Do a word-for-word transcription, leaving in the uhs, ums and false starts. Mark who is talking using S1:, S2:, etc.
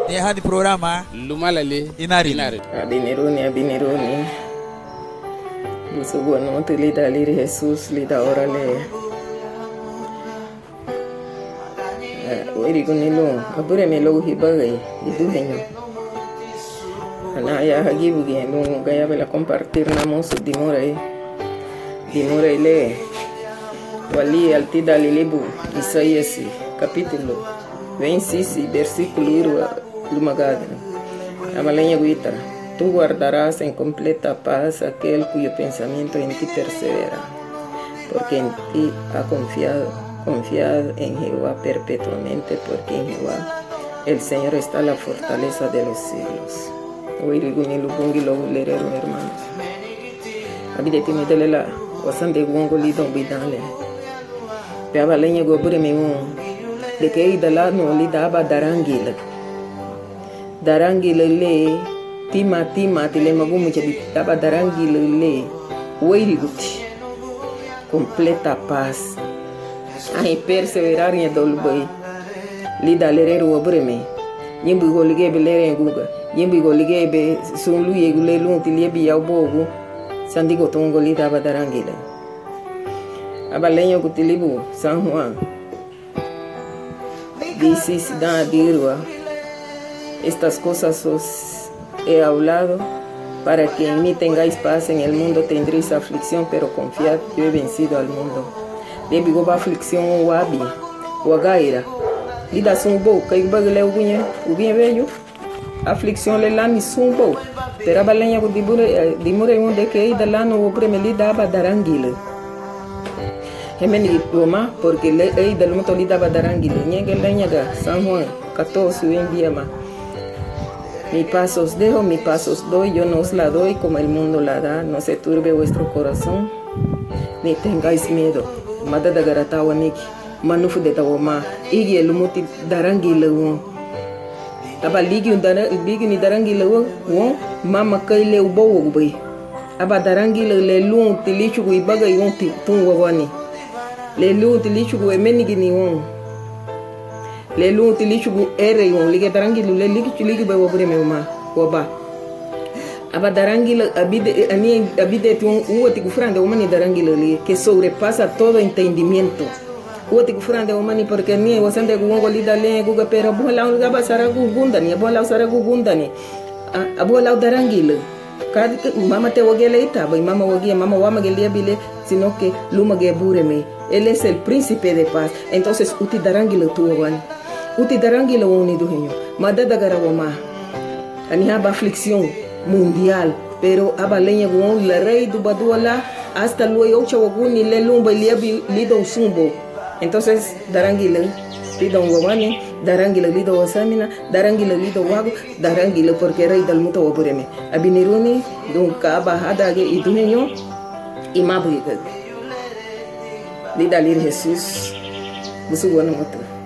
S1: Deja de programa.
S2: Lumalali.
S1: Inari.
S2: Inari.
S3: Abiniruni, abiniruni. Busu bueno, te lida lir Jesus, lida orale. Oiri kunilo, abure melo hibagai, itu henyo. Ana ya hagi bugi, no gaya bela compartir namos dimore. Dimore le. Wali altida lilibu, Isaías, capítulo veintiséis, versículo lumagada. Amalenha guita, tú guardarás en completa paz aquel cuyo pensamiento en ti persevera, porque en ti ha confiado, confiado en Jehová perpetuamente, porque en Jehová el Señor está la fortaleza de los siglos. Oiri gunilu bungi lo lerero hermanos. Abide timidele la, wasan de gongo lidon bidale. Peaba lenha gobure memon, de que ida lá no li daba darangila. Darangila le, tima tima tile magumu jadi daba darangila le, weilguti, completa paz. Ai perseverar em dolbei, li da lerero gobure me, yimbu golige be lere guga, yimbu golige be sunlu yegule lu tilie bi yau bogu, sandigo tongo li daba darangila. Abalenha Gutilibu, San Juan, dice Dan Dirua, estas cosas os he hablado para que en mí tengáis paz. En el mundo tendréis aflicción, pero confiad, yo he vencido al mundo. Debi goba aflicción o wabi, o agaira, lida sumbo, kai bagle ugunya, ugunya vejo, aflicción le lami sumbo, pero abalenha Gutibure, dimure onde que ida lá no obremeli aba darangila. Hemeni Roma, porque le ei del mundo li daba darangile, niega lenhaga, San Juan catorce, envíama. Mi paz os dejo, mi paz os doy, yo no os la doy como el mundo la da, no se turbe vuestro corazón, ni tengáis miedo. Madada garatawa niki, manufu de tawama, igi el muti darangile won. Aba ligi ligi ni darangile won, mama kai le ubo ugbai. Aba darangile le lun tilichu gui bagai won tun wawani. Le lu tilichu gu emenigi ni won. Le lu tilichu gu ere won. Lige darangi lu le ligi chuligi ba wabure me ma waba. Aba darangi la abide ani abide tu uoti gu frande umani darangi le que sobrepasa todo entendimiento. Uoti gu frande umani porque ni wasande gu wongo lida le gu ga pero bola gu ba sara gu gundani bola sara gu gundani. Abola darangi le. Kad mama te wogele ita ba mama wogia mama wama gelia bile sino que luma ge bureme. Él es el príncipe de paz. Entonces, uti darangilo tuwan. Uti darangilo unido genio. Madada garawama. Anihaba aflicción mundial. Pero abaleña guon la rey du baduala hasta luego ocha waguni le lumba liabi lido sumbo. Entonces, darangilo lido wawani, darangilo lido wasamina, darangilo lido wago, darangilo porque rey del mundo wabureme. Abiniruni dun kaba hadage iduneño imabu. Lida lir Jesus, busu wana moto.